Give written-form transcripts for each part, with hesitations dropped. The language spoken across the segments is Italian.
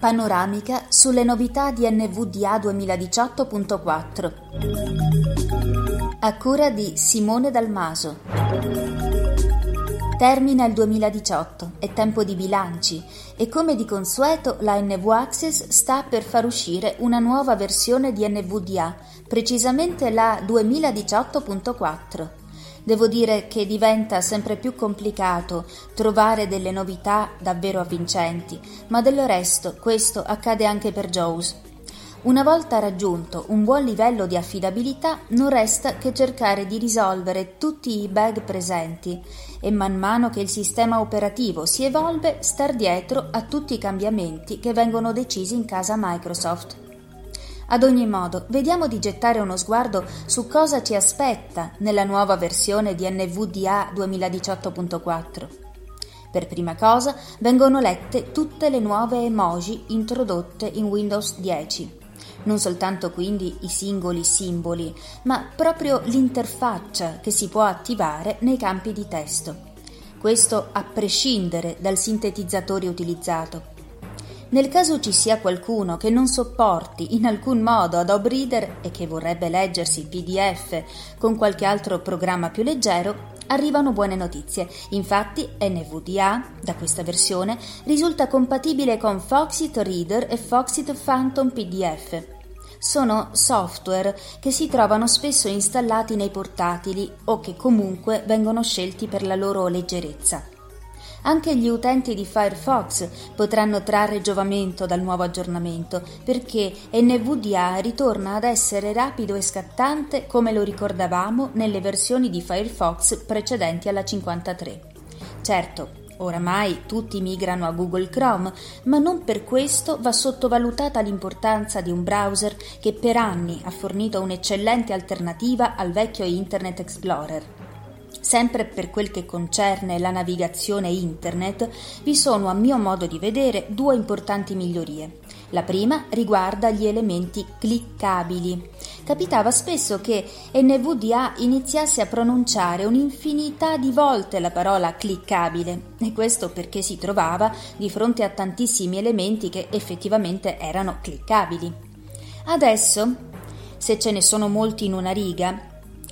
Panoramica sulle novità di NVDA 2018.4 a cura di Simone Dalmaso. Termina il 2018, è tempo di bilanci e come di consueto la NV Access sta per far uscire una nuova versione di NVDA, precisamente la 2018.4. Devo dire che diventa sempre più complicato trovare delle novità davvero avvincenti, ma del resto questo accade anche per JAWS. Una volta raggiunto un buon livello di affidabilità, non resta che cercare di risolvere tutti i bug presenti e man mano che il sistema operativo si evolve, star dietro a tutti i cambiamenti che vengono decisi in casa Microsoft. Ad ogni modo, vediamo di gettare uno sguardo su cosa ci aspetta nella nuova versione di NVDA 2018.4. Per prima cosa vengono lette tutte le nuove emoji introdotte in Windows 10. Non soltanto quindi i singoli simboli, ma proprio l'interfaccia che si può attivare nei campi di testo. Questo a prescindere dal sintetizzatore utilizzato. Nel caso ci sia qualcuno che non sopporti in alcun modo Adobe Reader e che vorrebbe leggersi il PDF con qualche altro programma più leggero, arrivano buone notizie. Infatti NVDA, da questa versione, risulta compatibile con Foxit Reader e Foxit Phantom PDF. Sono software che si trovano spesso installati nei portatili o che comunque vengono scelti per la loro leggerezza. Anche gli utenti di Firefox potranno trarre giovamento dal nuovo aggiornamento perché NVDA ritorna ad essere rapido e scattante come lo ricordavamo nelle versioni di Firefox precedenti alla 53. Certo, oramai tutti migrano a Google Chrome, ma non per questo va sottovalutata l'importanza di un browser che per anni ha fornito un'eccellente alternativa al vecchio Internet Explorer. Sempre per quel che concerne la navigazione internet, vi sono a mio modo di vedere due importanti migliorie. La prima riguarda gli elementi cliccabili. Capitava spesso che NVDA iniziasse a pronunciare un'infinità di volte la parola cliccabile, e questo perché si trovava di fronte a tantissimi elementi che effettivamente erano cliccabili. Adesso, se ce ne sono molti in una riga,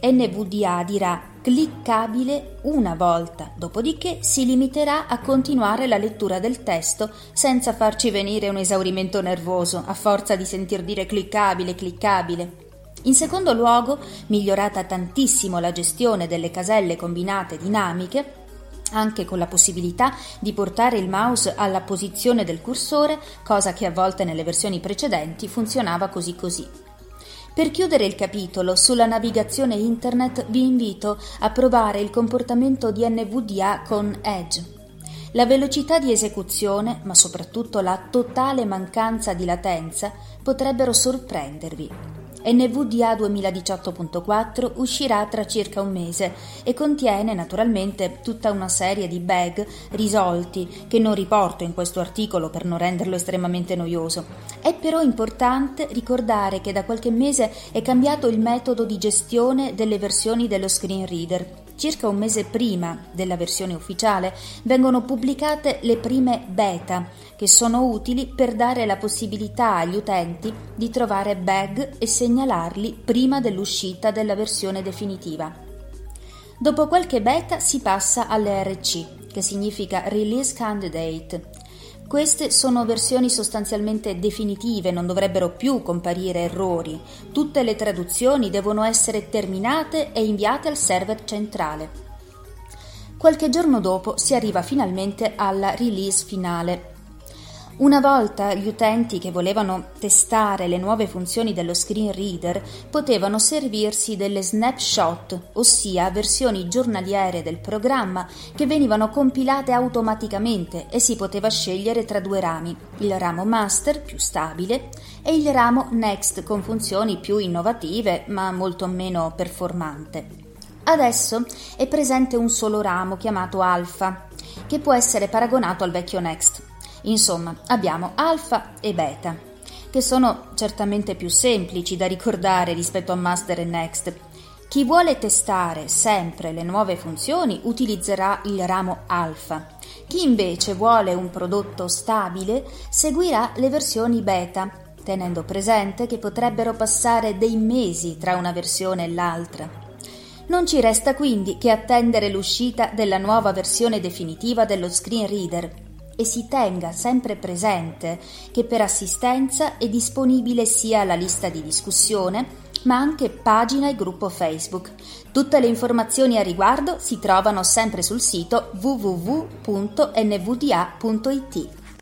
NVDA dirà cliccabile una volta, dopodiché si limiterà a continuare la lettura del testo senza farci venire un esaurimento nervoso a forza di sentir dire cliccabile, cliccabile. In secondo luogo, migliorata tantissimo la gestione delle caselle combinate dinamiche, anche con la possibilità di portare il mouse alla posizione del cursore, cosa che a volte nelle versioni precedenti funzionava così così. Per chiudere il capitolo sulla navigazione internet vi invito a provare il comportamento di NVDA con Edge. La velocità di esecuzione, ma soprattutto la totale mancanza di latenza, potrebbero sorprendervi. NVDA 2018.4 uscirà tra circa un mese e contiene naturalmente tutta una serie di bug risolti che non riporto in questo articolo per non renderlo estremamente noioso. È però importante ricordare che da qualche mese è cambiato il metodo di gestione delle versioni dello screen reader. Circa un mese prima della versione ufficiale vengono pubblicate le prime beta, che sono utili per dare la possibilità agli utenti di trovare bug e segnalarli prima dell'uscita della versione definitiva. Dopo qualche beta si passa all'RC, che significa Release Candidate. Queste sono versioni sostanzialmente definitive, non dovrebbero più comparire errori. Tutte le traduzioni devono essere terminate e inviate al server centrale. Qualche giorno dopo si arriva finalmente alla release finale. Una volta gli utenti che volevano testare le nuove funzioni dello screen reader potevano servirsi delle snapshot, ossia versioni giornaliere del programma che venivano compilate automaticamente e si poteva scegliere tra due rami, il ramo master più stabile e il ramo next con funzioni più innovative ma molto meno performante. Adesso è presente un solo ramo chiamato alpha, che può essere paragonato al vecchio next. Insomma, abbiamo alfa e beta, che sono certamente più semplici da ricordare rispetto a master e next. Chi vuole testare sempre le nuove funzioni utilizzerà il ramo alfa. Chi invece vuole un prodotto stabile seguirà le versioni beta, tenendo presente che potrebbero passare dei mesi tra una versione e l'altra. Non ci resta quindi che attendere l'uscita della nuova versione definitiva dello screen reader e si tenga sempre presente che per assistenza è disponibile sia la lista di discussione ma anche pagina e gruppo Facebook. Tutte le informazioni a riguardo si trovano sempre sul sito www.nvda.it.